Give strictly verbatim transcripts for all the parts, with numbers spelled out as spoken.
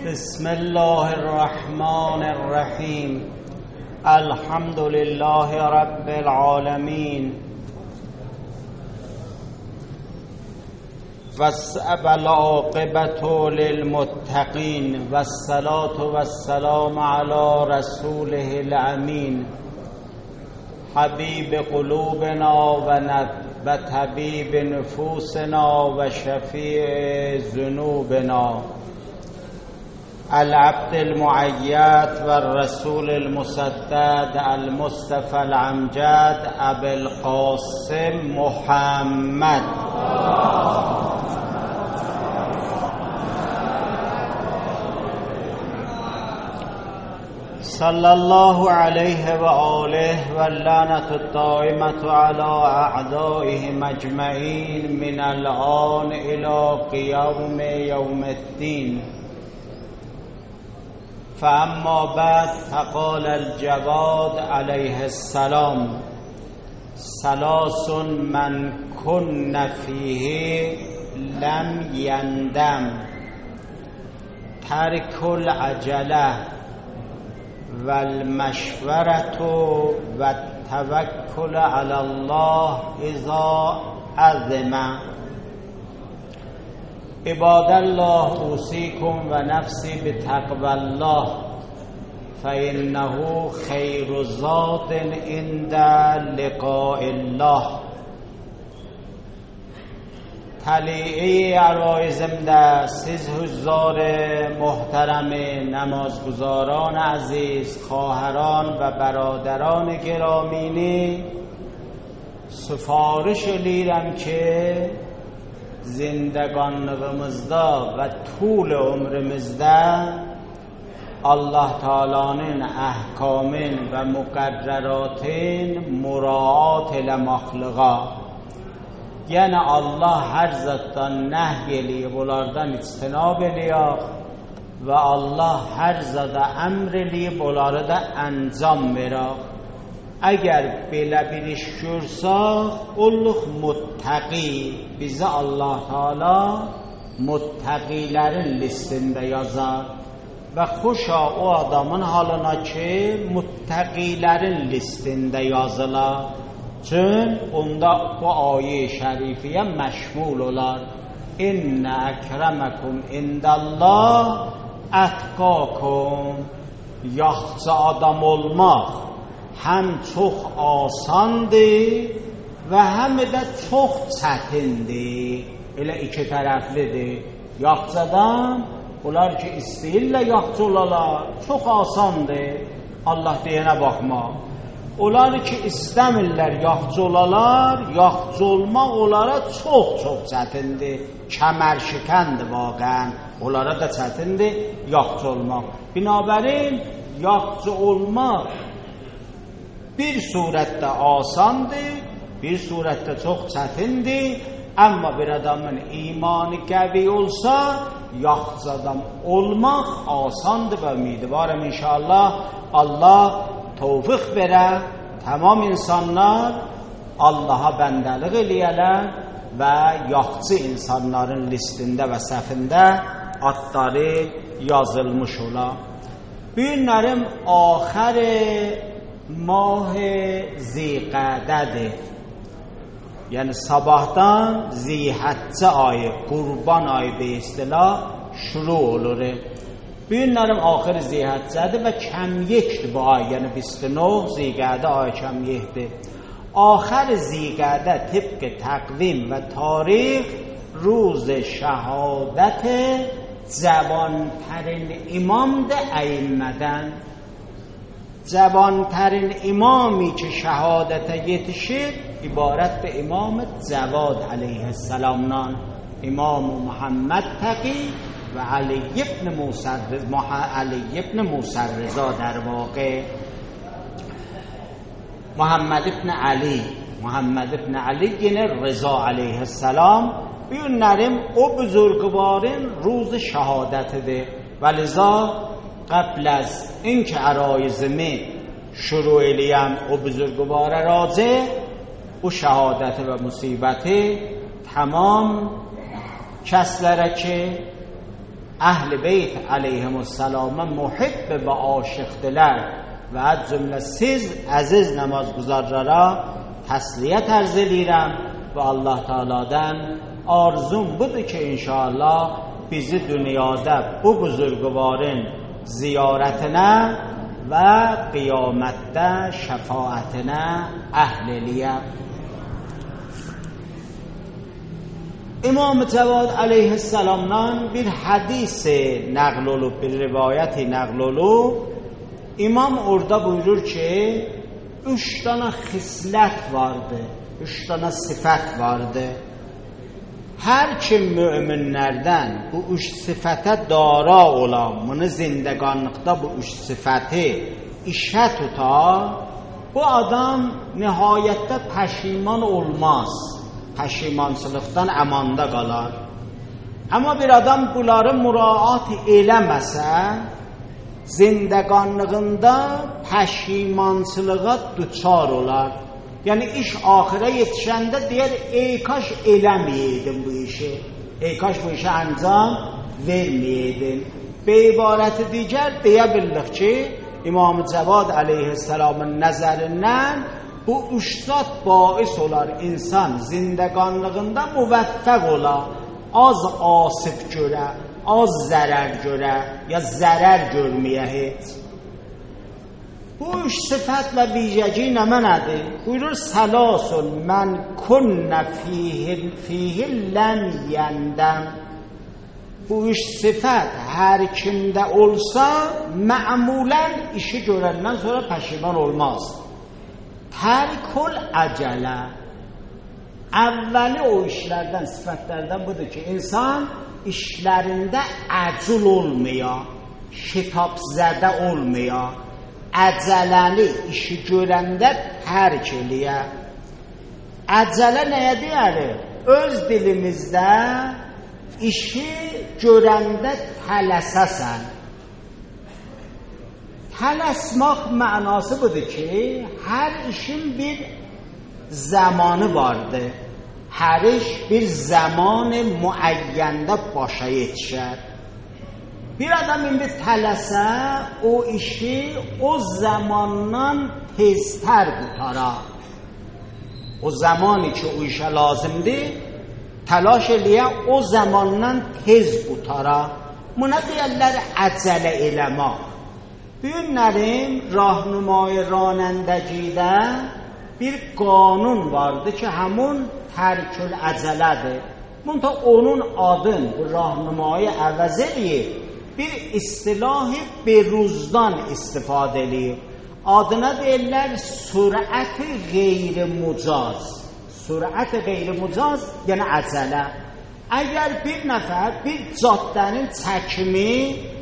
بسم الله الرحمن الرحیم. الحمد لله رب العالمین والعاقبة للمتقین والصلاة والسلام علی رسوله الامین حبیب قلوبنا و طبیب نفوسنا و شفیع ذنوبنا العبد المعید و الرسول المسدد المصطفى الامجد ابو القاسم محمد صلی الله علیه و آله و لعنت الدائمة علی اعدائهم اجمعین من الآن الی قیام یوم الدین. فاما بعد فقال الجواد علیه السلام ثلاث من کن فیه لم یندم ترک العجله و المشورة و التوکل علی الله اذا عظم. عباد الله اوصیکم و نفسی بتقوی الله فانه خیر زاد عند لقاء الله. طلیعه عرایزم ده سیز هزار محترم نمازگزاران عزیز، خواهران و برادران گرامینی، سفارش لیرم که زندگانımızda و طول عمرمizdə Allah Taala'nın ahkamın və müqərrəratın muraat eləməkliğa. Yəni Allah hər zətdən nəhy eləyib, onlardan ictinab eləyək və Allah hər zədə əmr eləyib, onları da əncam verək. Əgər belə bir iş görsək, olluq muttaqi. Bizi Allah Teala muttaqilərin listində yazar və xoşa o adamın halına ki, muttaqilərin listində yazılar. Çün onda bu ayə şərifiyə məşmul olar. İnnə əkrəməkum indəllah ətqakum. Yaxşı adam olmaq həm çox asandır və həm də çox çətindir. Elə iki tərəflidir. Yaxşı adam, onlar ki istəyirlər yaxşı olalar, çox asandır. Allah deyənə baxmaq. Onlar ki istəmirlər yaxşı olalar, yaxşı olmaq onlara çox-çox çətindir. Kəmər şikəndir vaqən. Onlara da çətindir yaxşı olmaq. Binabərin yaxşı olmaq bir surətdə asandır, bir surətdə çox çətindir. Amma bir adamın imanı qəvi olsa, yaxşı adam olmaq asandır və ümidvarım inşallah Allah tövfiq verə, tamam insanlar Allaha bəndəlik eləyələr və yaxşı insanların listində və səfində adları yazılmış ola. Bu günlərim axəri mah Zilqədədir. Yəni sabahdan Zilhəccə ayı, Qurban ayı be istilah şuru olur. Bu günlərim axiri Zilhəccədir və kəmyekdir bu ay, yəni بیست و نه Zilqədə ayı kəmyekdir. آخر Zilqədə طبق تقویم و تاریخ روز شهادت جوانترین امام ده ائمه‌دن. جوانترین امامی که شهادت یتشید عبارت به امام جواد علیه السلام نان، امام محمد تقی و علی ابن موسی علی ابن موسی رضا در واقع محمد ابن علی محمد ابن علی رضا علیه السلام بیونریم او بزرگوارین روز شهادت ده و لذا قبل از اینکه عرایزمی شروع الیم او بزرگوار راجه او şehadeti ve musibeti tamam kəslərə ki Əhl-i Beyt aleyhimussalam'a muhibb və aşiqdilər və az cümlə siz əziz namazguzarlara təsliyyət ərz edirəm və Allah Teala'dan arzum budur ki inşallah bizi dünyada bu buzurgvarın ziyarətinə və qiyamətdə şəfaətinə əhl eləyə. İmam Cavad aleyhisselamdan bir hadis nəql olub, bir rivayəti nəql olub. İmam orada buyurur ki, üç tane xislət vardı, üç tane sifət vardı. Hər kim müminlərdən bu üç sifətə dara olan, bunu zindəqanlıqda bu üç sifəti işə tutar, bu adam nihayətdə pəşiman olmaz, pəşimançılıqdan əmanda qalar. Amma bir adam bunları müraat eləməsə, zindəqanlığında pəşimançılığa düçar olar. Yəni iş axirə yetişəndə deyər, ey kaş eləməyəydin bu işi, ey kaş bu işi əncam verməyəydin. Be ibarəti digər deyə bildik ki, İmam-ı Cavad aleyhisselamın nəzərindən bu üç zat bais olar insan zindəqanlığında müvəffəq ola, az asif görə, az zərər görə, ya zərər görməyə heç. Bu üç sifətlə bircəci nə mənədir? Buyurur, səlasun mən künnə fihil lən yəndəm. Bu üç sifət hər kimdə olsa, mə'mulən işi görəndən sonra pəşiman olmaz. Tərkül əcələ. Əvvəli o işlərdən, sifətlərdən budur ki, insan işlərində əcul olmaya, şitabzədə olmaya, əcələli işi görəndə tərk eləyə. Əcələ nəyə deyəlir? Öz dilimizdə işi görəndə tələsəsən. Tələsmək mənası budur ki, hər işin bir zamanı vardır. Hər iş bir zaman müəyyəndə başa yetişər. Bir adam indi tələsə, o işi o zamandan teztər qutara. O zamanı ki o işə lazımdır, təlaş eləyə o zamandan tez qutara. Buna deyərlər əcələ eləmək. Bu günlərin rahnumay ranəndəcidə bir qanun vardı ki, həmun tərkül əcələdir. Bunta onun adın bu rahnumayı əvəz eləyib, bir istilahi beruzdan istifadə eləyib. Adına deyirlər sürət-i qeyri-mucaz. Sürət-i qeyri-mucaz yəni əcələ. Əgər bir nəfər bir caddənin çəkimi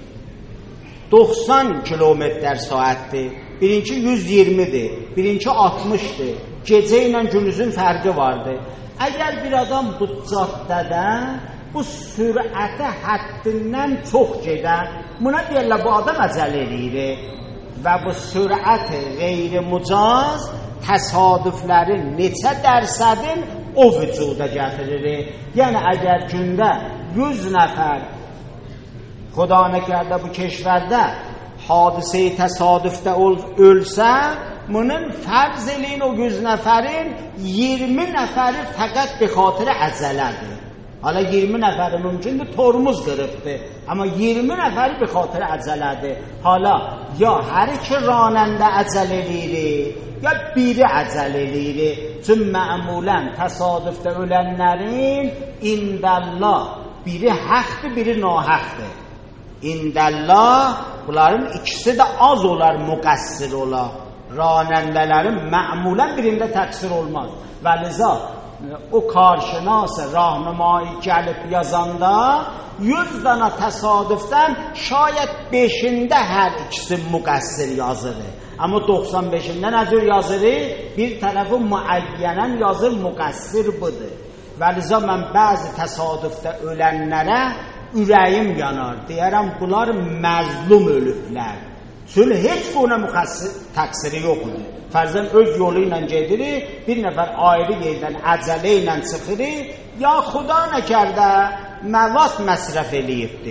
doxsan kilometr saatdir, birinci yüz iyirmidir, birinci altmışdır, gecə ilə gündüzün fərqi vardır. Əgər bir adam bu caddədə bu sürətə həddindən çox gedən, buna deyirlər bu adam əcələ eləyir və bu sürət-i qeyri-mucaz təsadüflərin neçə dərsədin o vücuda gətirir. Yəni əgər gündə yüz nəfər xuda nəkərdə bu keşvərdə hadisə-i təsadüfdə ölsə, bunun fərz eləyin o yüz nəfərin iyirmi nəfəri fəqət bir xatirə əcələdir. Hala iyirmi nəfəri mümkündür tormuz qırıbdır, amma iyirmi nəfəri bir xatirə əcələdir. Hala ya hər iki ranəndə əcəl eləyir, ya biri əcəl eləyir. Çünki mə'mulən təsadüfdə ölənlərin indəllah biri həqdir, biri nahəqdir. İndəllah bunların ikisi də az olar, müqəssir olar. Ranəndələrin mə'mulən birində təqsir olmaz. Və liza o karşınası rahnumayı gəlib yazanda yüz dana təsadüfdən şayət beşində hər ikisi müqəssir yazır. Amma doxsan beşində nə cür yazır? Bir tərəfi müəyyənən yazır, müqəssir budur. Və liza mən bəzi təsadüfdə ölənlərə ürəyim yanar. Deyərəm bunlar məzlum ölüblər. Çünki heç buna müqəssir təqsiri yoxdur. Fərzən öz yolu ilə gedir, bir nəfər ayrı yerdən əcələ ilə çıxır, ya xuda nəkərdə məvad məsrəf eləyibdir.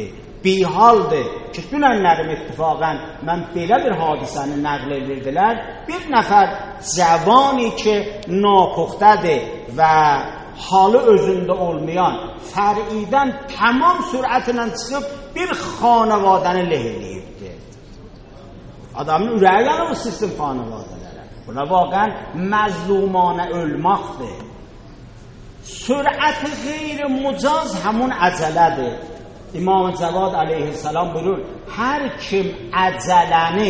bihaldır ki, dünənlərim ittifaqən mən belə bir hadisəni nəql edirdilər. Bir nəfər cəvani ki, napuxtədir və halı özündə olmayan fər'idən tamam sürətlə çıxıb bir xanavadəni leh eləyibdir. Adamın ürəyi yanı bu sistem xanavadələrə. Buna vaqən məzlumanə ölmaqdır. Sürət-i qeyri-mucaz həmun əcələdir. İmam Cavad aleyhisselam buyurur, hər kim əcələni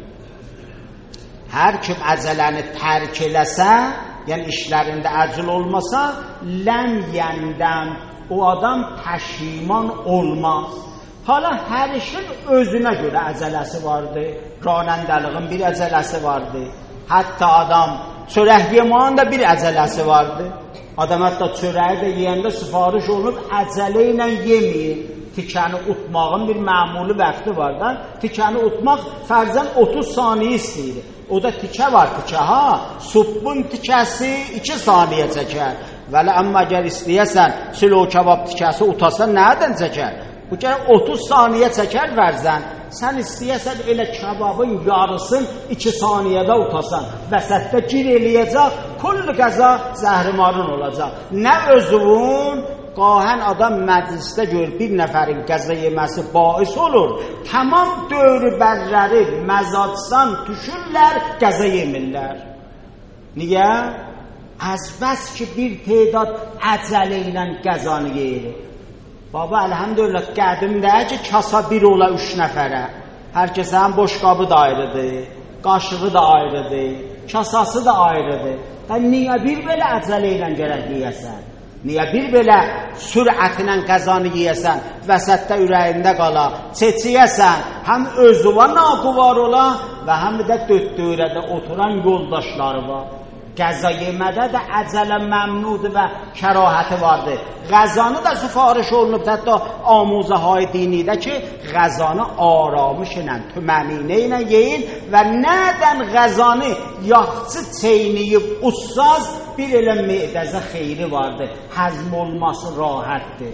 hər kim əcələni tərk eləsə, yəni işlərində əcil olmasa, ləm yəndəm, o adam pəşiman olmaz. Hala hər işin özünə görə əcələsi vardır. Ranəndəliğin bir əcələsi vardır. Hətta adam çörək yemənin də bir əcələsi vardır. Adam hətta çörəyi də yeyəndə sifariş olunub əcələ ilə yeməyir. Tikəni utmağın bir məmuli vaxtı var da, tikəni utmaq fərzən otuz saniyə istəyir. O da tikə var, tikə ha, suppun tikəsi iki saniyə çəkər. Vəli əmmə əgər istəyəsən, silo kebab tikəsi utasan nədən çəkər? Bu kərə otuz saniyə çəkər fərzən. Sən istəyəsən elə kebabın yarısın iki saniyədə utasan. Vəsətdə gir eləyəcək, kullu qəza zəhrimarın olacaq. Nə özünün, qahən adam məclisdə gör bir nəfərin qəza yeməsi bais olur. Tamam dövrü bərləri məzadsan düşürlər, qəza yemirlər. Niyə? Az bəs ki bir teydad əcələ ilə qəzanı yeyilir. Baba, əlhəmdülillah, qədimdə ki, kasa bir ola üç nəfərə. Hər kəsən boşqabı da ayrıdır, qaşığı da ayrıdır, kasası da ayrıdır. Sən niyə bir belə əcələ ilə gərək yeyəsən? Niyə bir belə sürətlə qəzanı yeyəsən, vəsətdə ürəyində qala, çeçiyəsən, həm özüva naquvar ola və həm də döddürədə oturan yoldaşları var. Qəza yemədə də əcələ məmnudur və kərahəti vardır. Qəzanı da sifariş olunub, hətta amuzəhay dinidə ki, qəzanı aramış ilə, tümənini ilə yeyin və nədən qəzanı yaxçı çeyniyib ussaz bir elə meydəzə xeyri vardır. Həzm olması rahətdir.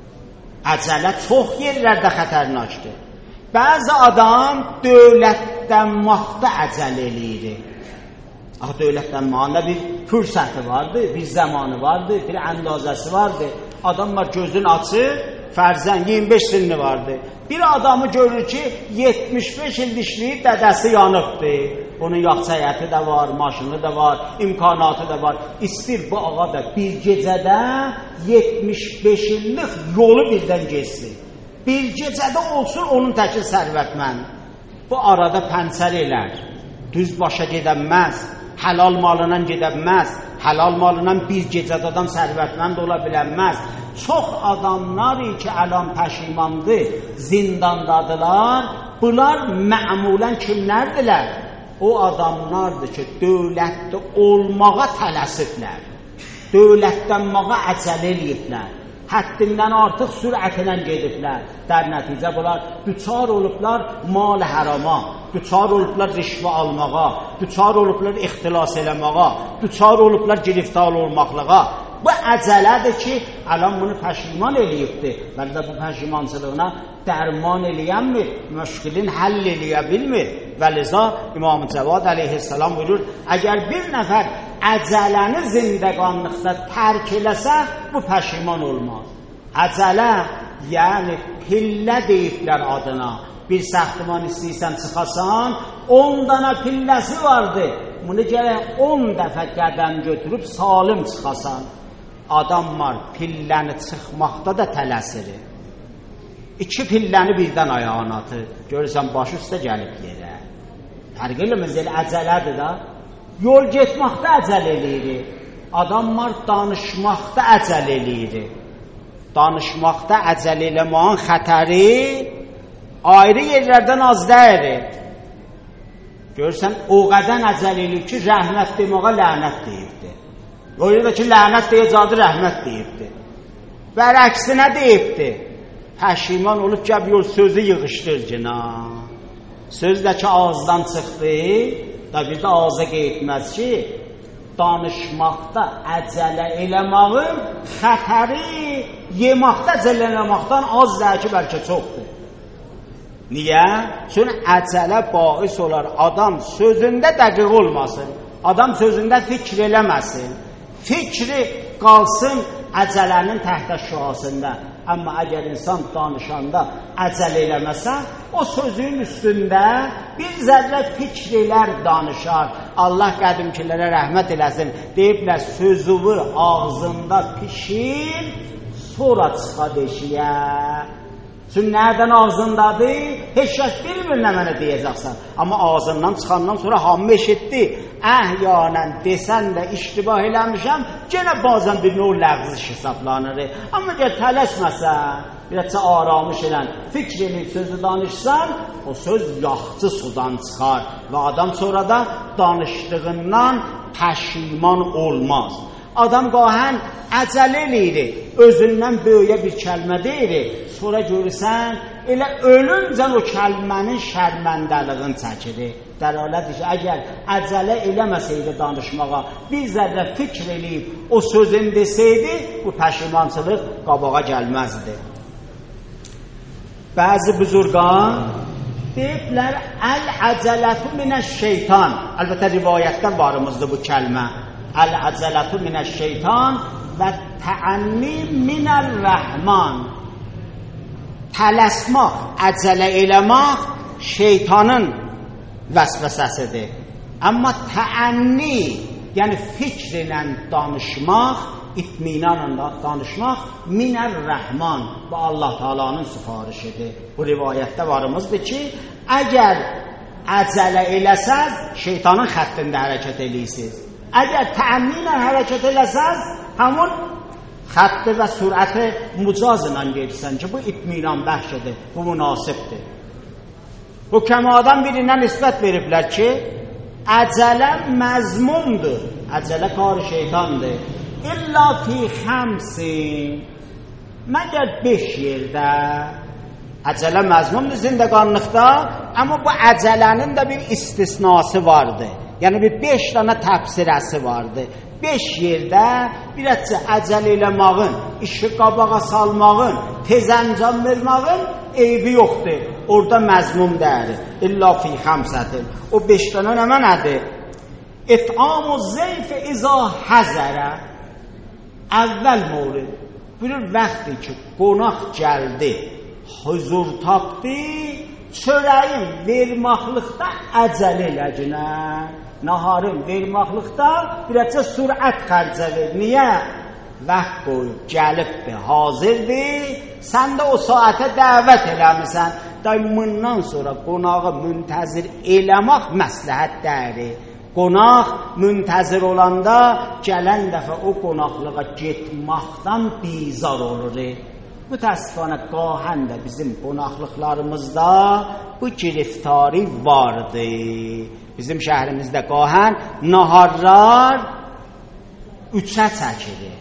Əcələ çox yerlərdə xətərnaşdır. Bəzi adam dövlətdən vaxtda əcəl eləyir. Axı dövlətdən mahanda bir fürsəti vardır, bir zamanı vardır, bir əndazəsi vardır. Adamlar gözünü açır, fərzən iyirmi beş sinni vardır. Bir adamı görür ki, yetmiş beş il dişliyib, dədəsi yanıbdır. Onun yaxçayəti də var, maşını da var, imkanatı da var. İstir bu ağa da bir gecədə yetmiş beş illik yolu birdən geçsin. Bir gecədə olsun onun təki sərvətmən. Bu arada pəncər elər, düz başa gedənməz. Həlal malından gedəməz, həlal malından bir gecədə adam sərvətmənd ola bilənməz. Çox adamlar ki, əlam pəşimandır, zindandadılar, bunlar məmulən kimlərdirlər? O adamlardır ki, dövlətdə olmağa tələsiblər, dövlətdən mağa əcəl eləyiblər, həddindən artıq sürətlə gediblər. در nəticə bunlar düçar olublar mal hərama, düçar olublar rişvə almağa, düçar olublar ixtilas eləməğa, düçar olublar giriftar olmaqlığa. Bu əcələdir ki, alam bunu pəşiman eləyibdir. Bəli də bu pəşimançılığına dərman eləyənmir, müşkilin həll eləyə bilmir. Və liza İmam Cavad aleyhisselam buyurur, əgər bir nəfər əcələni zindəqanlıqda tərk eləsə, bu pəşiman olmaz. Əcələ, yəni pillə deyiblər adına. Bir səxtiman istəyirsən çıxasan, on dana pilləsi vardır. Bunu gərək on dəfə qədəm götürüb salim çıxasan. Adam var, pilləni çıxmaqda da tələsirir. İki pilləni birdən ayağına atır. Görürsən, başı üstə gəlib yerə. Fərq eləməz, elə əcələdir da. Yol getməkdə əcəl eləyir. Adam var, danışmaqda əcəl eləyir. Danışmaqda əcəl eləməyin xətəri ayrı yerlərdən az dəyərir. Görürsən, o qədən əcəl eləyir ki, rəhmət deməyə lənət deyibdir. O yerdə ki, lənət deyəcədir, rəhmət deyibdir. Və rəksinə deyibdir. Pəşiman olub gəb yol sözü yığışdır cina. Söz də ki, ağızdan çıxdı, da bir də ağza qeytməz ki, danışmaqda əcələ eləməyin xətəri yemaqda əcələ eləməkdən az da ki, bəlkə çoxdur. Niyə? Çünki əcələ bais olar adam sözündə dəqiq olmasın, adam sözündə fikr eləməsin, fikri qalsın əcələnin təhtə şüasında. Amma əgər insan danışanda əcələ eləməsə, o sözün üstündə bir zərrə fikr elər danışar. Allah qədimkilərə rəhmət eləsin, deyiblər sözüvü ağzında pişir, sonra çıxa deşiyə. Çünki nədən ağzındadır? Heç kəs bilmir nə mənə deyəcəksən. Amma ağzından çıxandan sonra hamı eşitdi. Əhyyanən desən də iştibah eləmişəm, genə bazən bir növ ləğziş hesablanır. Amma gəl tələsməsən, birəcə aramış elən, fikr eləyib sözü danışsan, o söz yaxçı sudan çıxar və adam sonra da danışdığından pəşiman olmaz. Adam qahən əcələ eləyir, özündən böyüyə bir kəlmə deyir, sonra görürsən, elə ölüncən o kəlmənin şərməndəliğini çəkirir. Dəlalətdir ki, əgər əcələ eləməsəydi danışmağa, bir zərrə fikr eləyib, o sözün desəydi, bu pəşimançılıq qabağa gəlməzdi. Bəzi büzurqan deyiblər, əl-əcələtu minəş-şeytan. Əlbəttə rivayətdə varımızdır bu kəlmə. Əl-əcələtu minəş-şeytan və təənni minəl-rəhman. Tələsmaq, əcələ eləmək şeytanın vəsvəsəsidir. Amma təənni, yəni fikr ilə danışmaq, itminanla danışmaq minəl-rəhman və Allah Taala'nın sifarişidir. Bu rivayətdə varımızdır ki, əgər əcələ eləsəz, şeytanın xəttində hərəkət eləyirsiniz. Əgər təənni ilə hərəkət eləsəz, həmun xətti və sürəti mücaz ilə gedirsən ki, bu itminan bəxşidir, bu münasibdir. Bu kəmadan birindən nisbət veriblər ki, əcələ məzmumdur, əcələ qarı şeytandır. İlla fi xəmsin, məgər beş yerdə. Əcələ məzmumdur zindəqanlıqda, amma bu əcələnin də bir istisnası vardır. Yəni bir beş dana təfsirəsi vardır. Beş yerdə birəcə əcəl eləmağın, işi qabağa salmağın, tez əncam vermağın eybi yoxdur. Orada məzmum dərir. İlla fi xəmsədir. O beş dana nə mənədir? İt'amu zeyfi izâ həzərə. Əvvəl mövrid. Bir vaxtdır ki, qonaq gəldi, huzur tapdı, çörəyin vermaqlıqda əcəl eləcinə. Naharın vermaqlıqda birəcə sürət xərcəlir. Niyə? Vaxt qoyub, gəlibdir, hazırdır, sən də o saətə dəvət eləmirsən. Bundan sonra qonağı müntəzir eləmək məsləhət dərir. Qonaq müntəzir olanda gələn dəfə o qonaqlığa getməkdən bizar olur. Mütəəssifanə qahən də bizim qonaqlıqlarımızda bu giriftari vardır. Bizim şəhrimizdə qahən naharlar üçə çəkilir.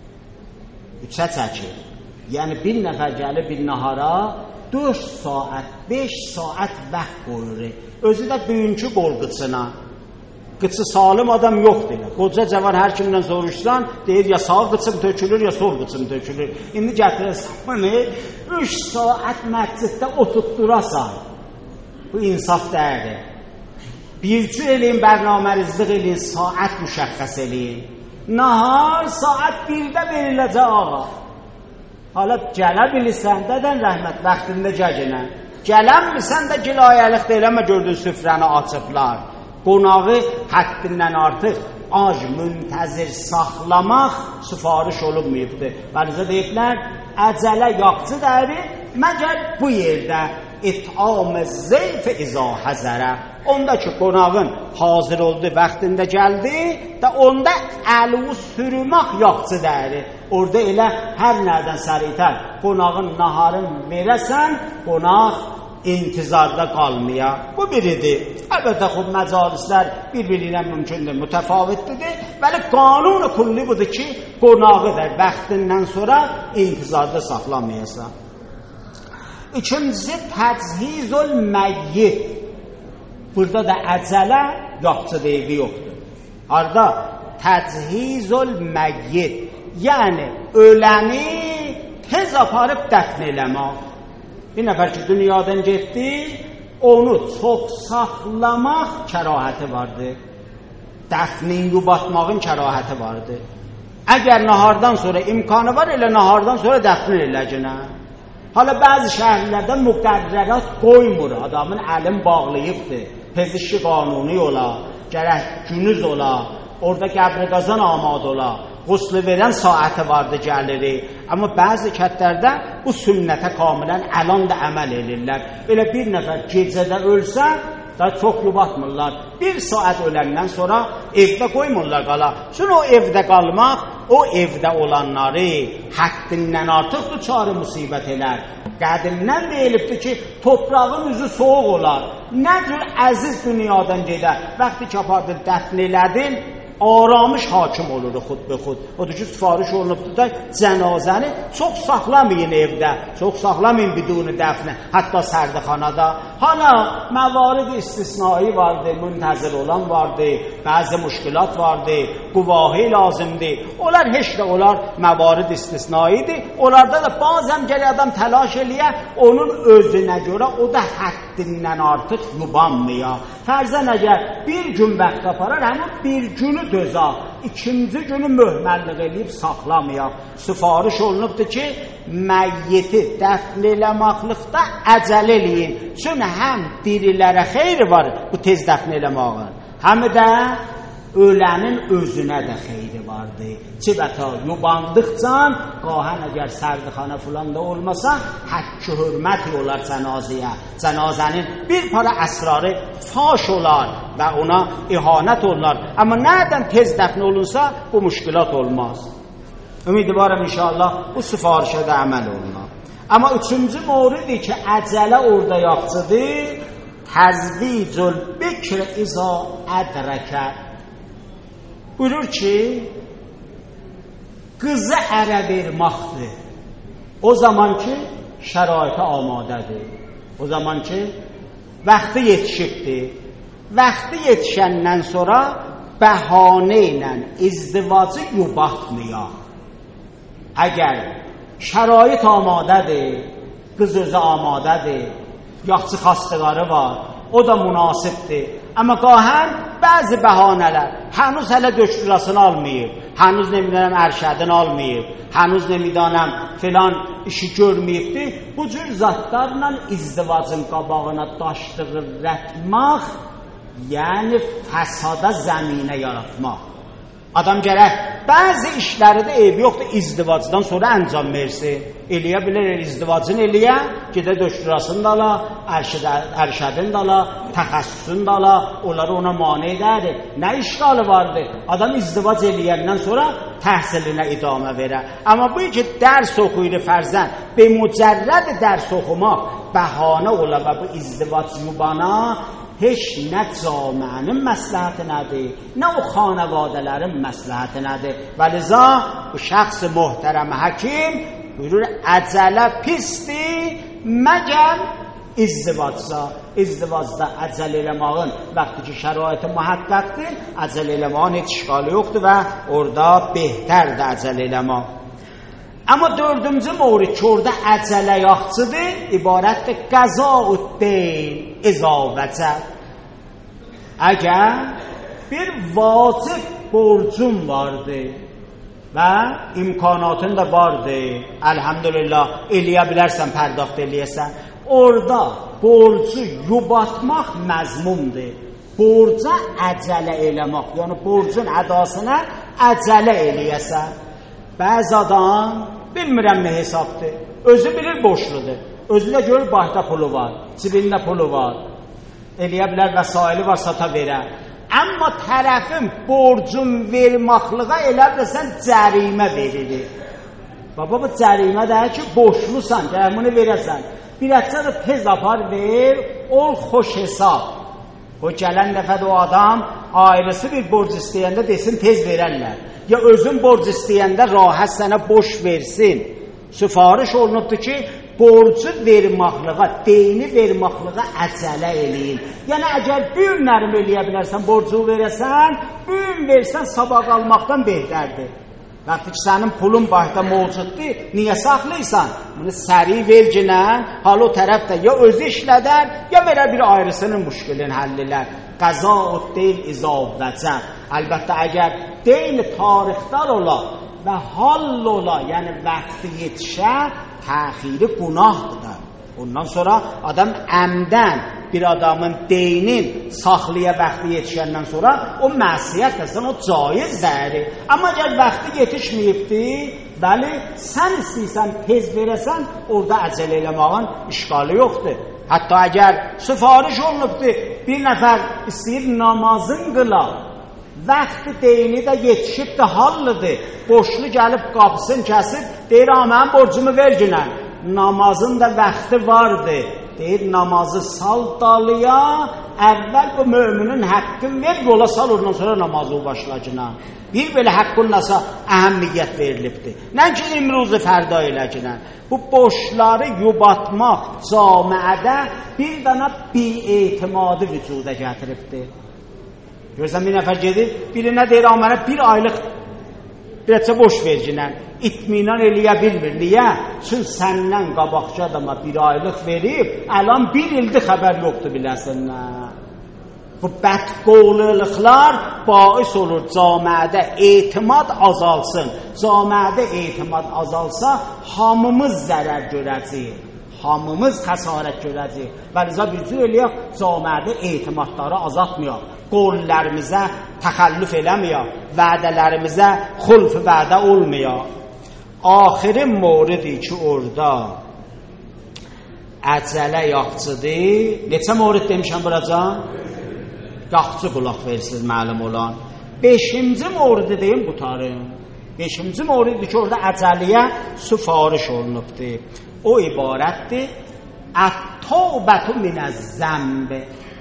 Üçə çəkilir. Yəni bir nəfər gəlib bir nahara dörd saat, beş saat vaxt qoyur. Özü də bugünkü qol qıçına. Qıçı salim adam yoxdur. Qoca cavan hər kimdən soruşsan, deyir ya sağ qıçım tökülür, ya sol qıçım tökülür. İndi gətirəsən bunu üç saat məsciddə oturtdurasan. Bu insaf dəyədir. Bircü eləyin, bərnamərizlik eləyin, saat müşəxəs eləyin. Nahar saat birdə veriləcək ağa. Hala gələ bilirsən, dədən rəhmət, vaxtında gəginə. Gələnmirsən də gilayəlik deyilmə, gördün süfrəni açıblar. Qonağı həddindən artıq ac müntəzir saxlamaq sifariş olunmayıbdır. Bərizə deyiblər, əcələ yaxçı dəri, məgər bu yerdə it'am-ı zeyf izâ həzərə. Onda ki, qonağın hazır oldu, vaxtında gəldi, da onda əlu sürmək yaxçı dəri. Orada elə hər nədən səriytər qonağın naharın verəsən, qonaq intizarda qalmaya. Bu biridir. Əlbəttə, xub məcalislər bir-birinə mümkündür, mütəfavitlidir. Bəli, qanun-u kulli budur ki, qonağı da vaxtindən sonra intizarda saxlamayasan. İkincisi, təchizul məyyit. Burada da əcələ yaxçı deybi yoxdur. Harada? Təchizul məyyit. Yəni, öləni tez aparıb dəfn eləmək. bir nəfər ki, dünyadan getdi, onu çox saxlamaq kərahəti vardı. Dəfnin yubatmağın kərahəti vardı. Əgər nahardan sonra imkanı var, elə nahardan sonra dəfn eləcənə. Hala bəzi şəhərlərdə müqərrərat qoymur, adamın əlin bağlayıbdır. Pezişki qanuni ola, gərək günüz ola, orada qəbri qazan amad ola, quslu verən saati vardı gəliri. Amma bəzi kətlərdə bu sünnətə kamilən əlan da əməl edirlər. Elə bir nəfər gecədə ölsə, da çox yubatmırlar. Bir saat öləndən sonra evdə qoymurlar qala. Çünki o evdə qalmaq, o evdə olanları həddindən artıq düçarı musibət elər. Qədimdən deyilibdir ki, toprağın üzü soğuk olar. Nə cür əziz dünyadan gedər. Vaxtı ki, apardır, dəfn elədin, aramış hakim olur xud be xud. Odur ki, sifariş olunubdur da cənazəni çox saxlamayın evdə, çox saxlamayın biduni dəfni, hətta sərdixanada. Hala məvarid istisnai vardı, müntəzir olan vardı, bəzi müşkilat vardı, quvahi lazımdır. Onlar heç də onlar məvarid istisnaidir. Onlarda da bazən gələ adam təlaş eləyə, onun özünə görə o da həddindən artıq yubanmaya. Fərzən əgər bir gün vaxt aparar, həmin bir günü dözə, ikinci günü möhməllik eləyib saxlamayaq. Sifariş olunubdur ki, məyyiti dəfn eləmaqlıqda əcəl eləyin. Çünki həm dirilərə xeyri var bu tez dəfn eləmağın, həm də ölənin özünə də xeyri vardı. Çibətə yubandıqca, qahən əgər sərdixana filan da olmasa, həkki hörməti olar cənazəyə. Cənazənin bir para əsrarı faş olar və ona ihanət olar. Amma nədən tez dəfn olunsa, bu müşkilat olmaz. Ümidivarım inşallah bu sifarişə də əməl olunar. Amma üçüncü mövridir ki, əcələ orada yaxçıdır. Təzvicül bikr iza ədrəkə. Buyurur ki, qızı ərə vermaqdır. O zaman ki, şəraitə amadədir. O zaman ki, vaxtı yetişibdir. Vaxtı yetişəndən sonra bəhanə ilə izdivacı yubatmayaq. Əgər şərait amadədir, qız özü amadədir, yaxçı xastıqları var, o da münasibdir. Amma qahən bəzi bəhanələr, hənuz hələ döşdürasını almayıb, hənuz nemidanəm ərşədini almayıb, hənuz nemidanəm filan işi görməyibdir. Bu cür zatlarla izdivacın qabağına daşdığı rətmaq, yəni fəsada zəminə yaratmaq. Adam gərək bəzi işləri də eybi yoxdur, izdivacdan sonra əncam versin. Eləyə bilir, izdivacını eləyə, gedə döşdürasını da ala, ərşədini da ala, təxəssüsünü da ala, onları ona mane edədir. Nə işgalı vardır? Adam izdivac eləyəndən sonra təhsilinə idamə verər. Amma bu ki, dərs oxuyur fərzən, be mücərrəd dərs oxumaq bəhanə ola və bu izdivac yubana heç nə camiənin məsləhəti nədir, nə o xanavadələrin məsləhəti nədir. Və liza bu şəxs möhtərəm həkim buyurur, əcələ pisdir, məgər izdivacsa, izdivacda əcəl eləmağın vaxtı ki, şəraiti mühəqqəqdir, əcəl eləmağın heç işgalı yoxdur və orada behtərdir əcəl eləmək. Amma dördüncü mövrid ki, orada əcələ yaxçıdır, ibarətdir qəza-ü-deyn izavəcət. Əgər bir vacib borcun vardır və imkanatın da vardır, əlhamdülillah, eləyə bilərsən, pərdaxt eləyəsən, orada borcu yubatmaq məzmundur. Borca əcələ eləmək, yəni borcun ədasına əcələ eləyəsən. Bəzi adam bilmirəm nə hesabdır, özü bilir boşludur, özü də görür bahda pulu var, cibində pulu var, eləyə bilər, vəsaili var, sata verər. Amma tərəfin borcun vermaqlığa elə bilirsən cərimə verilir. Baba, bu cərimə deyir ki, boşlusan, cərimini verəsən. Bir ətsə də tez apar ver, ol xoş hesab. O gələn dəfədə o adam ailəsi bir borc istəyəndə desin tez verərlər. Ya özün borc istəyəndə rahət sənə boş versin. Sifariş olunubdur ki, borcu vermaqlığa, deyni vermaqlığa əcələ eləyin. Yəni, əgər bir nərim eləyə bilərsən, borcu verəsən, bir versən, sabah qalmaqdan behtərdir. Vaqti ki sənin pulun başda mövcuddur, niyə saxlayırsan? Bunu səri vercinən, hal o tərəfdə ya özü işlədər, ya verər bir ayrısının müşkilini həll edər. Qəza o deyil izavvəcəm. Əlbəttə əgər deyil tarixdar ola və hall ola, yəni vaxtı yetişə, təxiri günahdır. Ondan sonra adam əmdən bir adamın deyinin saxlaya vaxtı yetişəndən sonra o məsiyyət desən, o caiz dəri. Amma əgər vaxtı yetişməyibdir, bəli, sən istəyirsən, tez verəsən, orada əcəl eləmağın işqalı yoxdur. Hətta əgər sifariş olunubdur, bir nəfər istəyir namazın qıla, vaxtı deyini də yetişibdir, hallıdır, boşlu gəlib qapısını kəsib, deyir, mən borcumu verginən, namazın da vaxtı vardı, deyir, namazı sal dalıya, əvvəl bu müminin haqqın ver, yola sal, ondan sonra namazı başlacına. Bir belə haqqın nasa əhəmmiyyət verilibdir. Nənki imruzu fərda eləginən. Bu boşları yubatmaq camiədə bir dana bi-etimadı vücuda gətiribdir. Görsən bir nəfər gedir, birinə deyir, mənə bir aylıq birəcə boş verginən, itminan eləyə bilmir. Niyə? Çünki səndən qabaqçı adama bir aylıq verib, əlan bir ildir xəbər yoxdur biləsindən. Bu bədqoğluluqlar bais olur camiədə etimad azalsın. Camiədə etimad azalsa, hamımız zərər görəcəyik. Hamımız xəsarət görəcəyik. Və rizə bücür eləyək, camiədə etimadları azaltmayaq. Qollərimizə təxəllüf eləməyək. Vədələrimizə xulf vədə olmayaq. Axirin moridi ki, orada əcələ yaxçıdır. Neçə morid demişəm buracan? Yaxçı qulaq versiniz məlum olan. Beşinci moridi deyim qutarım. Beşinci moridi ki, orada əcəliyə sifariş olunubdur. O ibarətdir. Ət-tövbətu minəz-zəmb.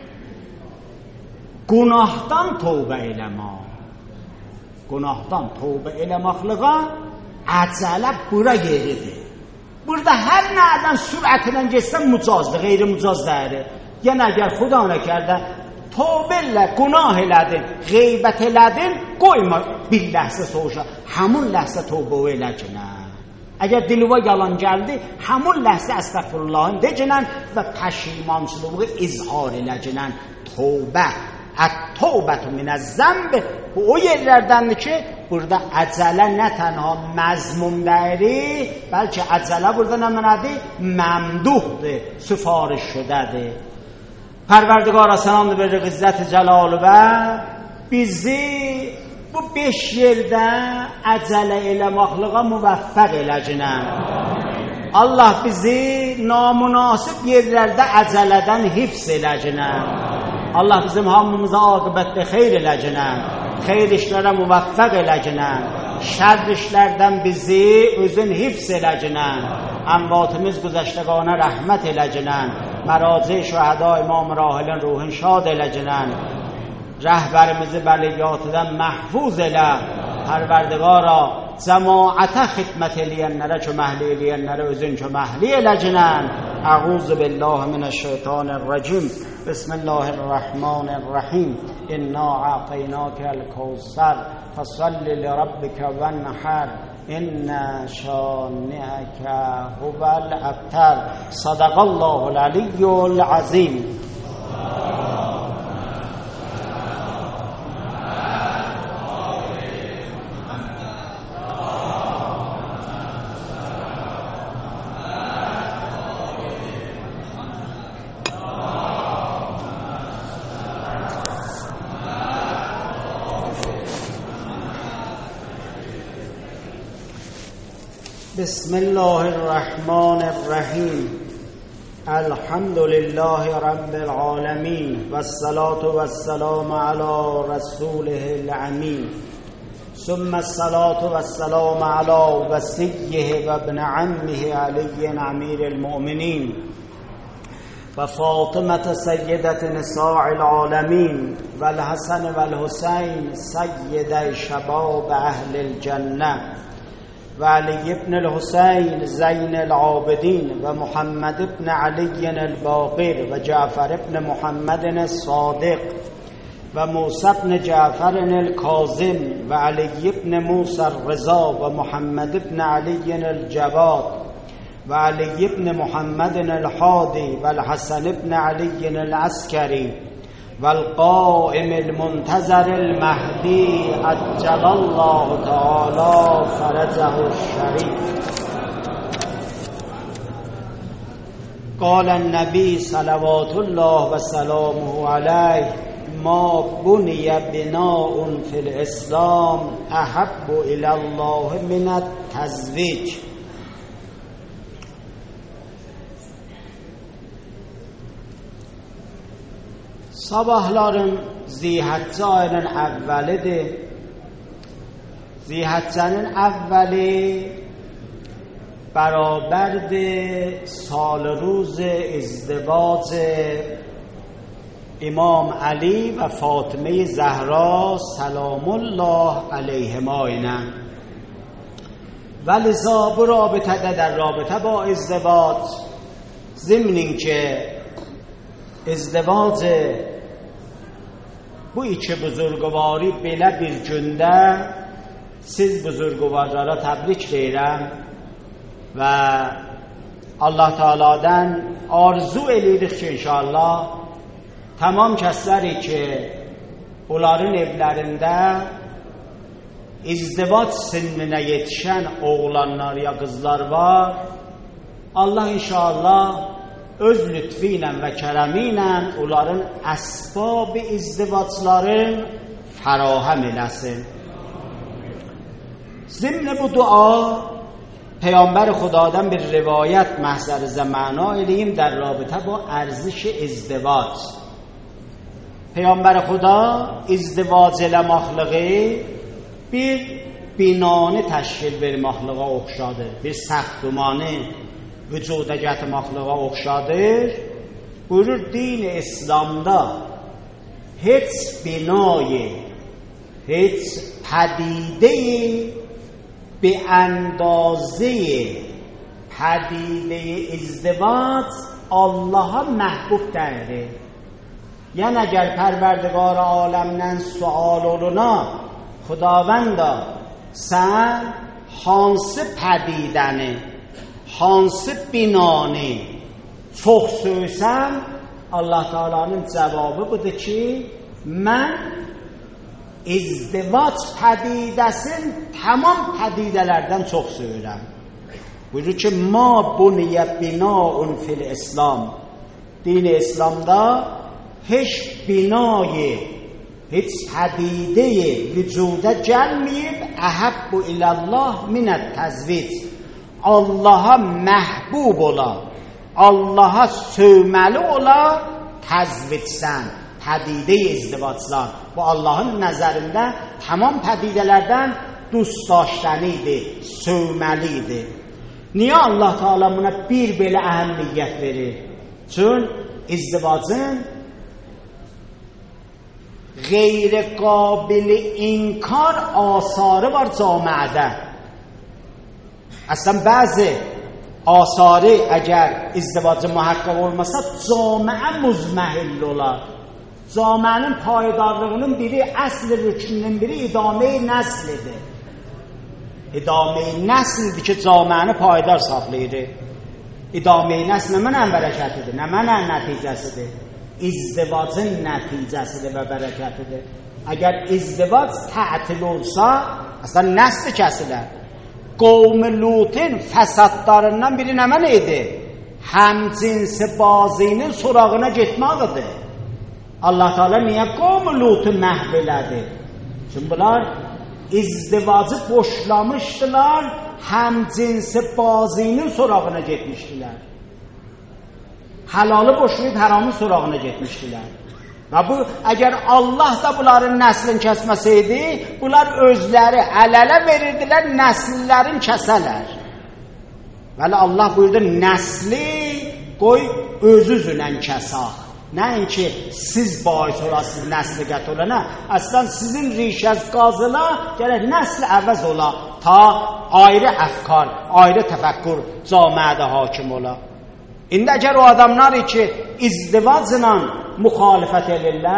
Günahdan tövbə eləmək. Günahdan tövbə eləməklığa əcələ bura yeridir. Burada hər nədən sürətindən geçsən mücazdır, qeyri-mücaz dəyərir. Yəni, əgər xuda nəkərdə tövbə elə, günah elədin, qeybət elədin, qoyma bir ləhsə soğuşa. Həmun ləhsə tövbə eləginə. Əgər dilivə yalan gəldi, həmun ləhsə əstəğfirullahın deginən və təşimançılığı izhar eləginən tövbə. Ət-tövbətu minəz-zəmb. Bu o yerlərdəndir ki, burada əcələ nə tənha məzmun dəyiri, bəlkə əcələ burada nə mənədir? Məmduhdur, sifariş şüdədir. Pərverdigara sənamdır verir İzzət-i Cəlalı və bizi bu beş yerdə əcələ eləməklığa müvəffəq eləginən. Allah bizi namunasib yerlərdə əcələdən hifz eləginən. Allah bizim hamımıza aqibətdə xeyr eləginən. Xeyr işlərə müvəffəq eləginən. Şərr işlərdən bizi özün hifz eləginən. Əmvatimiz güzəştəqanə rəhmət eləginən. Məraci şəhəda İmam Rahilin ruhun şad eləginən. Rəhbərimizi bəliyyatından məhfuz elə. Pərverdigara cəmaətə xidmət eləyənlərə köməkli eləyənlərə özün köməkli eləginən. Əğuzu billahi minəşşeytanirracim. Bismillahirrahmanirrahim. İnna a'taynakal kevser fesalli li rabbika venhar. İnna şani'aka huvel abtar. Sadaqallahul aliyyul azim. بسم الله الرحمن الرحیم. الحمد لله رب العالمین والصلاة والسلام على رسوله الامین ثم الصلاة والسلام على وصیه و ابن عمه علی امیر المؤمنین و فاطمة سیدة نساء العالمین و الحسن و الحسین سید شباب اهل الجنه و علی ابن الحسین زین العابدین و محمد ابن علی الباقر و جعفر ابن محمد الصادق و موسی بن جعفر الکاظم و علی بن موسی الرضا و محمد بن علی الجواد و علی بن محمد الحادی و الحسن بن علی العسکری و القائم المنتظر المهدی عجل الله تعالی فرجه الشریف. قال النبی صلوات الله و سلامه علیه ما بنی بناء فی الاسلام احب الی الله من التزویج. Sabahların Zilhicce ayının əvvəlidir. Zilhiccenin əvvəli bərabərdir sal روز ازدواج امام علی و فاطمه زهرا سلام الله علیهما اینا. ولذا bu رابطه در رابطه با ازدواج ضمن اینکه ازدواج bu iki buzurgvari belə bir gündə siz buzurgvarlara təbrik deyirəm və Allah Teala'dan arzu edirik ki inşallah tamam kəsləri ki onların evlərində izdivac sinninə yetişən oğlanlar ya qızlar var, Allah inşallah öz lütfi ilə və kərəmi ilə onların əsbab izdivacların fərahem eləsin. ضمن bu dua پیامبر خداdan bir rivayət məhzərizə məna eləyim در رابطه با ارزش ازدواج. پیامبر خدا ازدواج eləmaqlığı bir binanı təşkil verməklığa oxşadır, bir səxdumanı vücuda gətirməklığa oxşadır. Buyurur din İslamda heç binayı, heç pədideyi به اندازه پدیده ازدواج Allah'a محبوب derdi. یعنی اگر پروردگار عالمdən sual oluna خداوندا sən hansı pədidəni, hansı binanı çox söysən, Allah Teala'nın cavabı budur ki mən izdivac pədidəsin tamam pədidələrdən çox söyürəm. Buyurur ki ma buniyə binaun fil İslam. Din-i İslamda heç binayı, heç pədideyi vücuda gəlməyib əhəbbu ilallah minət təzvic. Allaha məhbub ola, Allaha sövməli ola təzvicsən. Pədide-i izdivaclar bu Allahın nəzərində tamam pədidələrdən dostdaşdənidir, sövməlidir. Niyə Allah Teala buna bir belə əhəmmiyyət verir? Çün izdivacın qeyri-qabili inkar asarı var camiədə. Əslən bəzi asarı əgər izdivacı mühaqqaq olmasa camiə muzməhil olar. Camiənin paydarlığının biri, əsl rükünün biri idame-i nəslidir. İdame-i nəslidir ki, camiəni paydar saxlayır. İdame-i nəsl nə mənən bərəkətidir, nə mənən nəticəsidir? İzdivacın nəticəsidir və bərəkətidir. Əgər izdivac tətil olsa, əslən nəsli kəsilər. Qovm-i Lutin fəsadlarından biri nə mənə idi? Həmcinsi bazinin sorağına getməkdir. Allah Teala niyə qovm-i Lutu məhv elədi? Çünki bunlar izdivacı boşlamışdılar, həmcinsi bazinin sorağına getmişdilər. Halalı boşlayıb haramın sorağına getmişdilər. Və bu, əgər Allah da bunların nəslini kəsməsəydi, bunlar özləri əl-ələ verirdilər, nəsillərin kəsələr. Vəli Allah buyurdu, nəsli qoy öz-üzünən kəsaq. Nəinki siz bahis olasınız nəsli qət olana, əslən sizin rişəz qazıla gərək nəsli əvəz ola, ta ayrı əfkar, ayrı təfəkkür camiədə hakim ola. İndi əgər o adamlar ki izdivacla müxalifət edirlər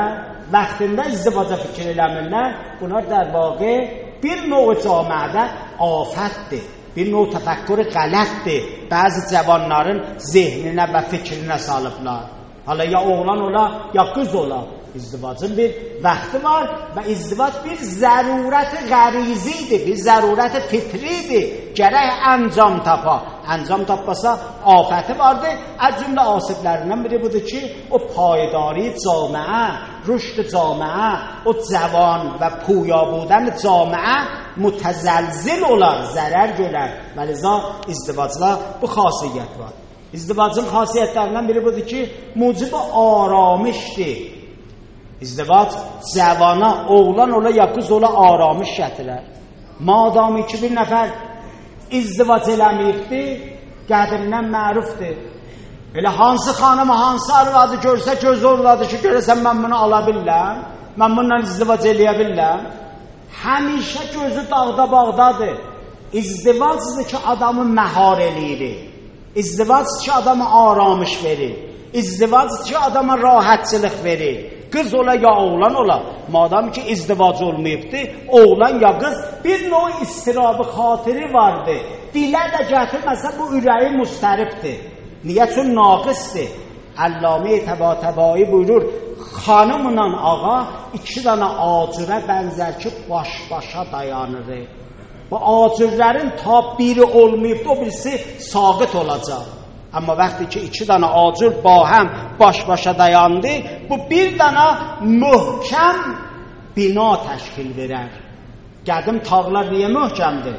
vaxtında izdivaca fikir eləmirlər. Bunlar در واقع bir növ camiədə afətdir. Bir növ təfəkkür qələtdir. Bəzi cavanların zehninə və fikrinə salıblar. Hala ya oğlan ola, ya qız ola. İzdivacın bir vaxtı var və izdivac bir zərurət qərizidir, bir zərurət fitridir. Gərək əncam tapa. Əncam tapmasa afəti vardır. Az cümlə asiblərindən biri budur ki, o payidari camiə, rüşd camiə, o cavan və puya budan camiə mütəzəlzil olar, zərər görər. Və liza izdivacla bu xasiyyət var. İzdivacın xasiyyətlərindən biri budur ki, mucib aramışdır. İzdivac cavana, oğlan ola, ya qız ola aramış gətirər. Madami ki, bir nəfər izdivac eləməyibdir, qədimdən mərufdir. Elə hansı xanımı, hansı arvadı görsə göz orladır ki, görəsən mən bunu ala biləm, mən bununla izdivac eləyə biləm. Həmişə gözü dağda bağdadır. İzdivacdır ki, adamı məhar eləyir. İzdivac ki, adama aramış verir. İzdivac ki, adama rahatçılıq verir. Qız ola ya oğlan ola. Madam ki izdivac olmayıbdır, oğlan ya qız bir növ istirabı xatiri vardı. Dilə də gətirməsə bu ürəyi müstəribdir. Niyə? Çün naqisdir. Allame Təbatəbai buyurur, xanımla ağa iki dana acırə bənzər ki baş-başa dayanır. Bu acırlərin ta biri olmayıbdır, o birisi saqit olacaq. Amma vaxtı ki iki dana acır ba həm baş-başa dayandı, bu bir dana möhkəm bina təşkil verər. Qədim tağlar niyə möhkəmdir?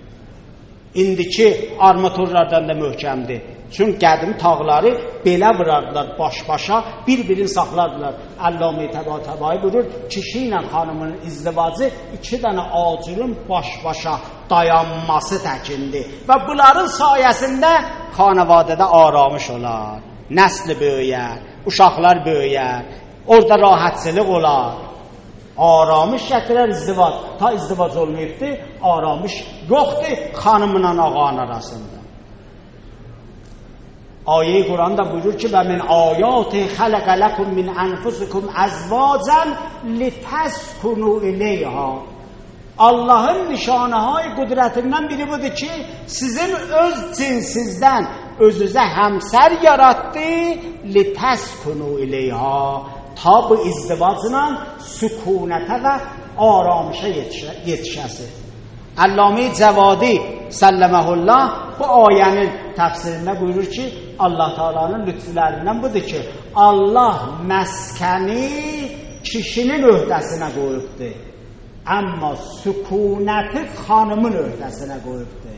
İndiki armaturlardan da möhkəmdir. Çünki qədim tağları belə vurardılar baş-başa, bir-birini saxlardılar. Allame Təbatəbai buyurur, kişi ilə xanımın izdivacı iki dana acırın baş-başa dayanması təkindir. Və bunların sayəsində xanavadədə aramış olar. Nəsli böyüyər, uşaqlar böyüyər, orada rahatçılıq olar. Aramış gətirər izdivac. Ta izdivac olmayıbdır, aramış yoxdur xanımla ağanın arasında. Ayə-i Quranda buyurur ki, və min ayat xələq ləkum min ənfusikum əzvacən litəskunu ileyha. Allahın nişanəhay qüdrətindən biri budur ki, sizin öz cinsinizdən özünüzə həmsər yaratdı, litəskunu ileyha. Ta bu izdivacla sükunətə və aramışa yetişəsi. Allame Cavadi səlləməhullah bu ayənin təfsirində buyurur ki, Allah Teala'nın lütflərindən budur ki, Allah məskəni kişinin öhdəsinə qoyubdur. Amma sükunəti xanımın öhdəsinə qoyubdur.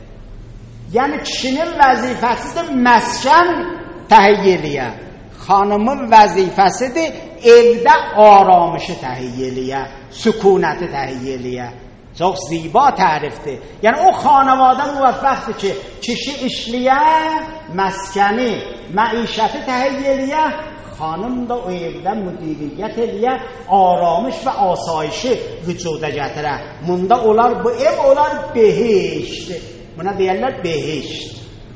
Yəni kişinin vəzifəsidir məskən təhiyyə eləyə. Xanımın vəzifəsidir evdə aramışı təhiyyə eləyə, sükunəti təhiyyə eləyə. Çox ziba tərifdir. Yəni o xanavadə müvəffəqdir ki, kişi işləyə, məskəni, məişəti təhiyyə eləyə, xanım da o evdə müdiriyyət eləyə, aramış və asayişi vücuda gətirə. Bunda olar, bu ev olar behişt. Buna deyərlər behişt.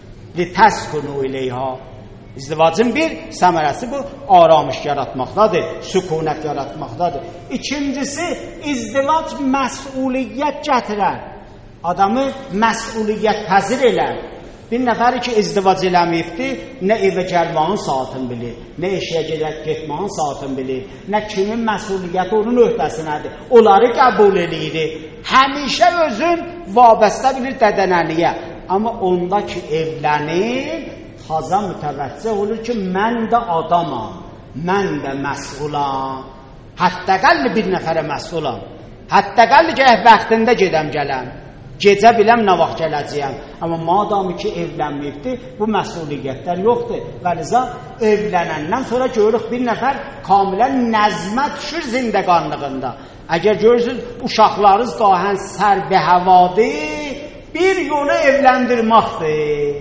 Litəskunu ileyha. İzdivacın bir səmərəsi bu aramış yaratmaqdadır, sükunət yaratmaqdadır. İkincisi, izdivac məsuliyyət gətirər. Adamı məsuliyyət pəzir elər. Bir nəfəri ki izdivac eləməyibdir, nə evə gəlmağın saatını bilir, nə eşəyə gedək getmağın saatını bilir, nə kimin məsuliyyəti onun öhdəsinədir. Onları qəbul edir. Həmişə özün vabəstə bilir dədənəliyə. Amma onda ki evlənir, haza mütəvəccüh olur ki, mən də adamam, mən də məsulam. Hətta qəlli bir nəfərə məsulam. Hətta qəlli ki, vaxtında gedəm gələm. Gecə biləm nə vaxt gələcəyəm. Amma madami ki, evlənməyibdir, bu məsuliyyətlər yoxdur. Və liza evlənəndən sonra görürük bir nəfər kamilən nəzmə düşür zindəqanlığında. Əgər görürsünüz, uşaqlarınız dahən sərbi həvadır, bir yolu evləndirməkdir.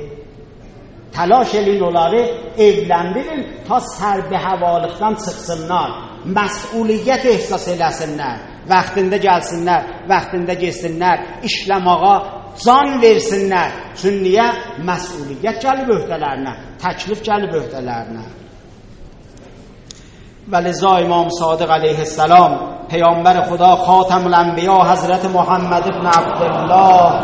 Təlaş edin onları, evləndirin, ta sərbi həvalıqdan çıxsınlar, məsuliyyət ehsas eləsinlər, vaxtında gəlsinlər, vaxtında geçsinlər, işləmağa can versinlər. Çünki niyə? Məsuliyyət gəlib öhdələrinə, təklif gəlib öhdələrinə. ولذا امام صادق علیه السلام پیامبر خدا خاتم الانبیا حضرت محمد ابن عبدالله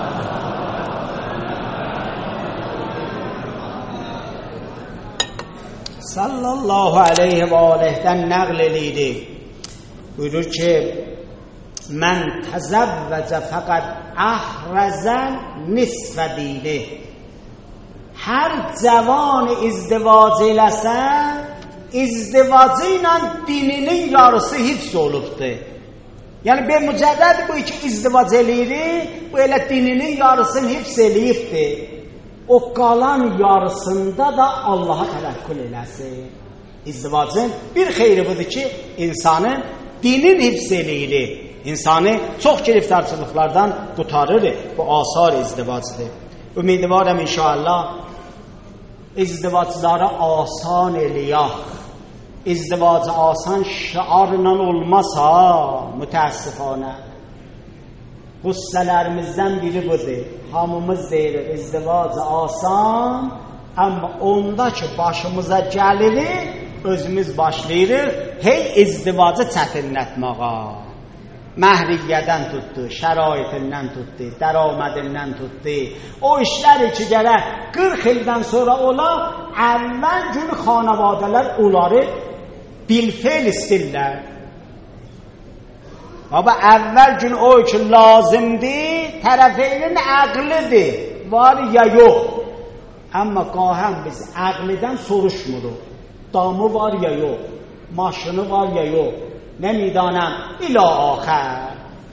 صلی الله علیه و آله در نقل لیده بودو که من تزوج فقط احرزن نصف دینه، هر جوان ازدواج eləsən ازدواجı ilə dininin yarısı hifz olubdur. Yəni bir mücəddəd bu iki izdivac eləyir, bu elə dininin yarısını hifz eləyibdir. O qalan yarısında da Allaha təvəkkül eləsin. İzdivacın bir xeyri budur ki, insanın dinin hifz eləyir. İnsanı çox giriftarçılıqlardan qurtarır. Bu asar izdivacdır. Ümidvarım inşallah izdivacları asan eləyək. İzdivacı asan şiarla olmasa mütəəssifانه qüssələrimizdən biri budur. Hamımız deyirik izdivacı asan, amma onda ki başımıza gəlir, özümüz başlayırıq hey izdivacı çətinlətməğa. Məhriyyədən tutdu, şəraitindən tutdu, dəromadindən tutdu. O işləri ki gərək qırx ildən sonra ola, əvvəl gün xanavadələr onları bilfeil istirlər. Baba əvvəl gün o ki lazımdır, tərəfeynin əqlidir, var ya yox. Amma qahəm biz əqlidən soruşmuruq. Damı var ya yox, maşını var ya yox. نمیدانم الی آخر.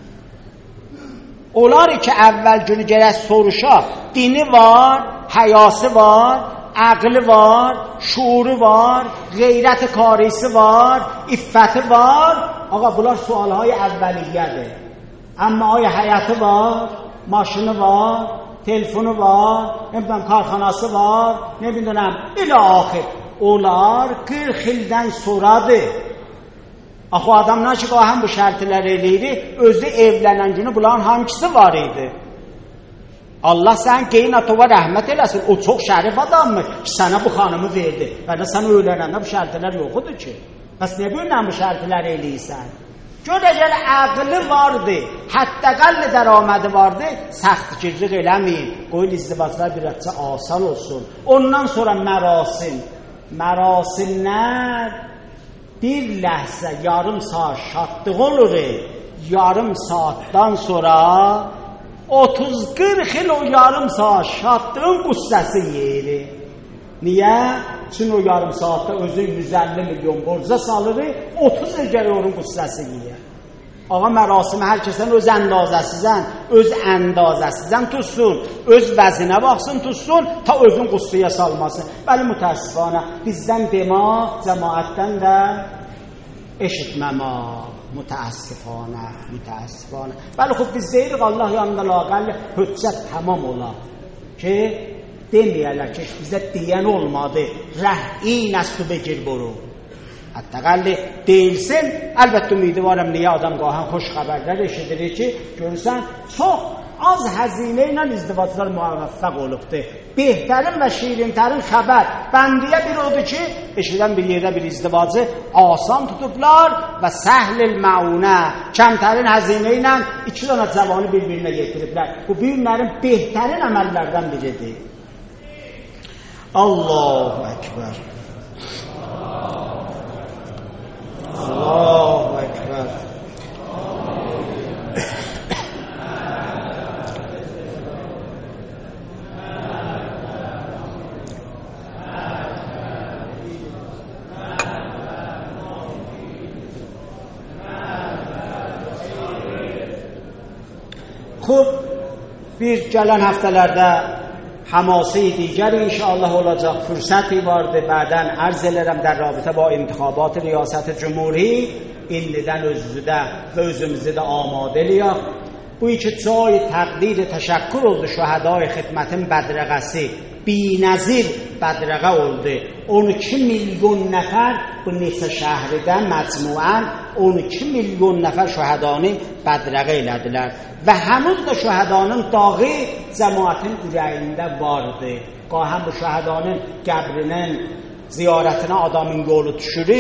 اولاری که اول günü gərək soruşaq, dini var, həyası var, عقل var, şuuru var, غیرت کاریسی var, iffəti var. Ağa bunlar sualهای اولیه‌dir. Amma آیا həyatı var, maşını var, telefonu var, nemidən karxanası var, nemidən الی آخر. Onlar qırx ildən sonradır. Axı adamlar ki qahəm bu şərtlər eləyir, özü evlənən günü bunların hangisi var idi? Allah sən qeyn atova rəhmət eləsin, o çox şərif adamdır ki sənə bu xanımı verdi. Yəni sən öyrənəndə bu şərtlər yoxudur ki. Bəs niyə böylə bu şərtlər eləyirsən? Gör əgər əqli vardı, hətta qəlli dəramədi vardı, səxtgirlik eləməyin. Qoyun izdivaclar bir rətcə asan olsun. Ondan sonra mərasim. Mərasimlər bir ləhzə, yarım saat şadlıq olur. Yarım saatdan sonra otuz qırx il o yarım saat şadlığın qüssəsi yeyir. Niyə? Çünki o yarım saatda özü yüz əlli milyon borca salır, otuz il gəlir onun qüssəsi yeyir. Ağa mərasimi hər kəsən öz əndazəsizən, öz əndazəsizən tutsun, öz vəzinə baxsın tutsun, ta özün qüssəyə salmasın. Bəli mütəəssifانه bizdən demək, cəmaətdən də eşitməmək. Mütəəssifانه, mütəəssifانه. Bəli xub biz deyirik Allah yanında laqəl hüccət tamam ola ki deməyələr ki bizə deyən olmadı, rəhin əstü begir boru. Həttəqəlli deyilsin, əlbəttə ümidvarım niyə adam qahən xoş xəbərlər eşidirir ki, görürsən, çox az həzinə ilə izdivaclar müvəffəq olubdur. Behtərin və şirintərin xəbər bəndiyə bir odur ki, eşidən bir yerdə bir izdivacı asan tutublar və səhlil məunə, kəmtərin həzinə ilə iki dana cavanı bir-birinə yetiriblər. Bu büyünlərin behtərin əməllərdən biridir. Allahu Ekber. Allahu Ekber. Xub, bir gələn həftələrdə حماسه دیگر انشاءالله olacaq, fürsəti vardır. Bədən ərz elərəm در رابطه با انتخابات ریاست جمهوری indidən özüdə və özümüzü də amadəliyək. Bu iki cay təqdir təşəkkür oldu şəhədai xidmətin bədrəqəsi, binəzir bədrəqə oldu. on iki milyon nəfər bu neçə şəhridə məcmuən on iki milyon nəfər şəhədanı bədrəqə elədilər və həmin də şəhədanın dağı cəmaətin ürəyində vardı. Qahəm bu şəhədanın qəbrinin ziyarətinə adamın yolu düşürü,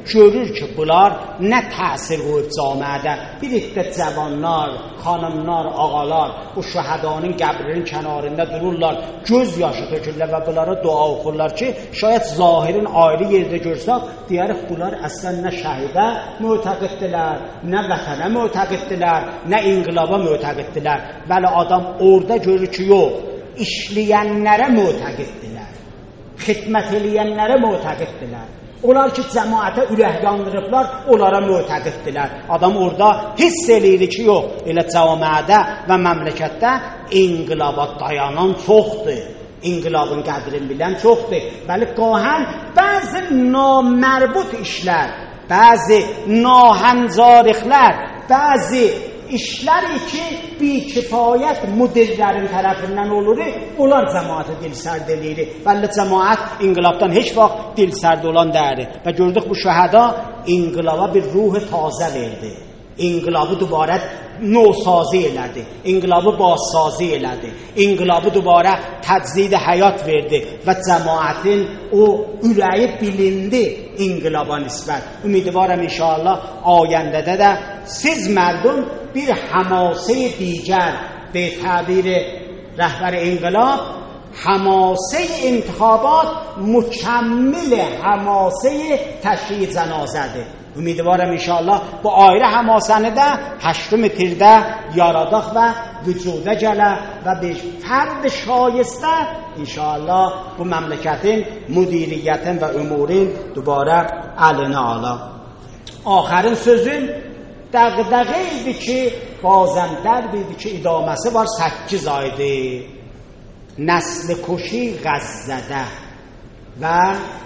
görür ki, bunlar nə təsir qoyub camiədə. Bir iddə cavanlar, xanımlar, ağalar bu şühədanın qəbrinin kənarında dururlar, göz yaşı tökürlər və bunlara dua oxurlar ki, şayət zahirin ayrı yerdə görsək, deyərik bunlar əslən nə şəhidə mütəqiddirlər, nə vətənə mütəqiddirlər, nə inqilaba mütəqiddirlər. Bəli, adam orada görür ki, yox, işləyənlərə mütəqiddirlər, xidmət eləyənlərə mütəqiddirlər. Onlar ki, cəmaətə ürək yandırıblar, onlara mütəqiddirlər. Adam orada hiss eləyir ki, yox, elə cəmaətdə və məmləkətdə inqilaba dayanan çoxdur. İnqilabın qədrini bilən çoxdur. Bəli, qahən bəzi namərbut işlər, bəzi nahəmzarıqlər, bəzi işləri ki, bir kifayət müdirlərin tərəfindən olur, onlar cəmaatı dilsərd eləyir. Bəli, cəmaat inqilabdan heç vaxt dilsərd olan dəyərir. Və gördük bu şəhəda inqilaba bir ruh tazə verdi. İnqilabı dubarə növsazi elədi. İnqilabı bazsazi elədi. İnqilabı dubarə təczid həyat verdi və cəmaətin o ürəyi bilindi inqilaba nisbət. Ümidvarım inşallah ayəndədə də siz mərdum bir həmasəy digər به تعبیر رهبر انقلاب حماسه انتخابات مکمل حماسه تشریع جنازه. امیدوارم انشاءالله bu ayrı həmasəni də هشتم تیرdə yaradaq və vücuda gələ və bir fərd şayəstə inşallah bu məmləkətin müdiriyyətin və umurin dubarə əlinə ala. Axərin sözüm dəqdəqə idi ki, bazən dərd idi ki, idaməsi var səkkiz aydır. Nəsl کشی غزədə və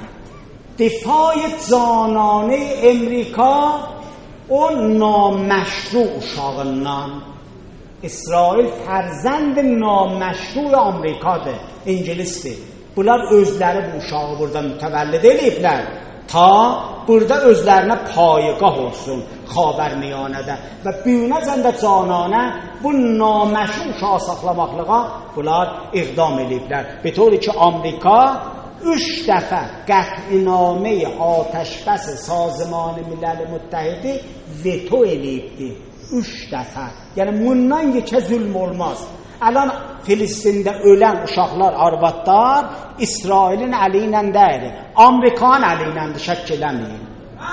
دفاع جانانه امریکا o نامشروع uşağından. İsrail فرزند نامشروع Amerikadır, İngilisdir. Bunlar özləri bu uşağı burada mütəvəllid eləyiblər ta burada özlərinə payigah olsun Xavərmiyanədə və büyünəcəndə cananə bu naməşru uşağı saxlamaqlığa bunlar iqdam eləyiblər. Be طوری ki Amerika üç dəfə qət'inamə atəşbəs sazman milləl müttəhidi veto eləyibdi. Üç dəfə. Yəni bundan yekə zülm olmaz. Alan Filistində ölən uşaqlar, arvadlar İsrailin əli ilə deyil, Amerikanın əli iləndir, şək eləməyin.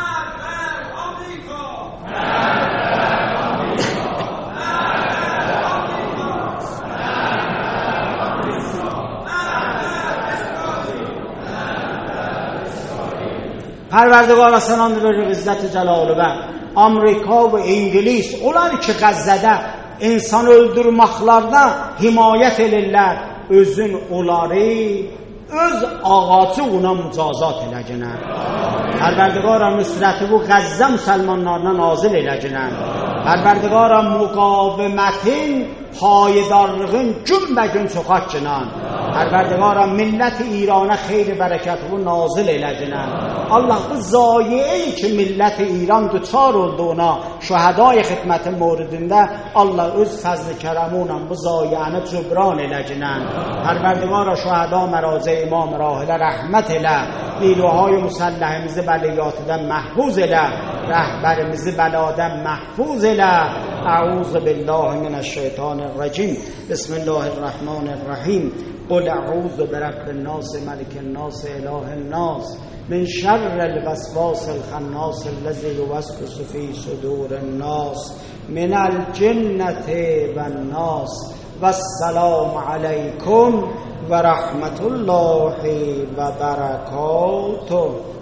Pərverdigara sənandır verir İzzət-i Cəlalübə. Amerika və İngiliz onlar ki Qəzzədə insan öldürməklərdə himayət edirlər, özün onları öz ağacı ona mücazat eləginən. Pərverdigara nüsrəti bu Qəzzə müsəlmanlarına nazil eləginən. Pərverdigara müqavimətin paydarlığın gün bə gün çoxaqginən. Pərverdigara millət İrana xeyri bərəkət bu nazil eləginən. Allah bu zayiəyi ki millət İran düçar olduğuna şühədai xidmətin mövridində Allah öz fəzl-i kərəmunə bu zayiəni cübran eləginən. Pərverdigara şühəda məracə imam rahilə rəhmət elə, نیروهای مسلحimizi بلیاتdən محفوظ elə, rəhbərimizi bəladən محفوظ elə. اعوذ بالله من الشیطان الرجیم. بسم الله الرحمن الرحیم. قل اعوذ برب الناس ملک الناس اله الناس من شر الوسواس الخناس الذي يوسوس في صدور الناس من الجنة والناس. والسلام علیکم و رحمت الله و برکاته.